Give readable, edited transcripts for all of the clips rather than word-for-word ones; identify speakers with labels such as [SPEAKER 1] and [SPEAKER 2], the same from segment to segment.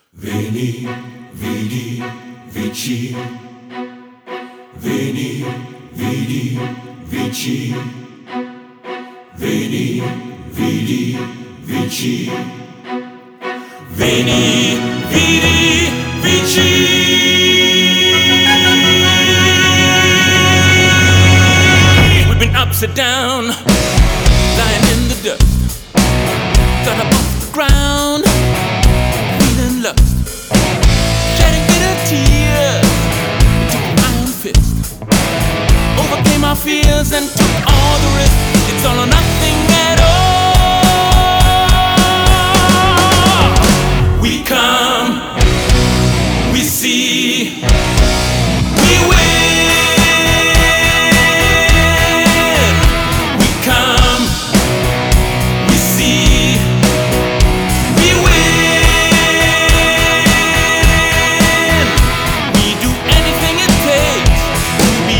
[SPEAKER 1] Veni, vidi, vici. Veni, vidi, vici. Veni, vidi, vici. Veni, vidi, vici. We've been upside down, lying in the dust. Got up off the ground, feeling lust, shedding bitter tears. Took an iron fist, overcame our fears and took all the risks. It's all or nothing at all. We come, we see, we win. We come, we see, we win. We do anything it takes to be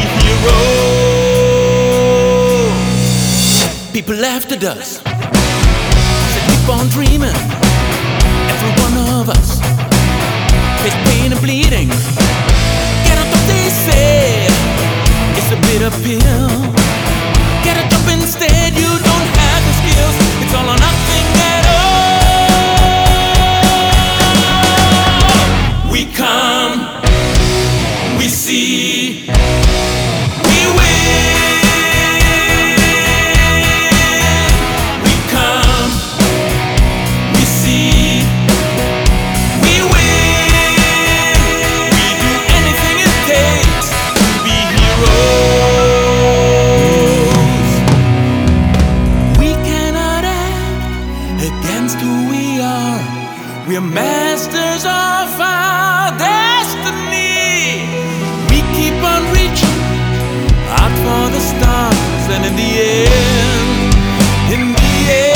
[SPEAKER 1] heroes. People laughed at us, said keep on dreaming. Every one of us face pain and bleeding. Get up, what they say, it's a bitter pill. Get a job instead, you don't have the skills. It's all or nothing at all. We come, we see, we win. We come, we see, we win. We do anything it takes to be heroes. We cannot act against who we are. We're masters of our destiny. We keep on reaching out for the stars, and in the end,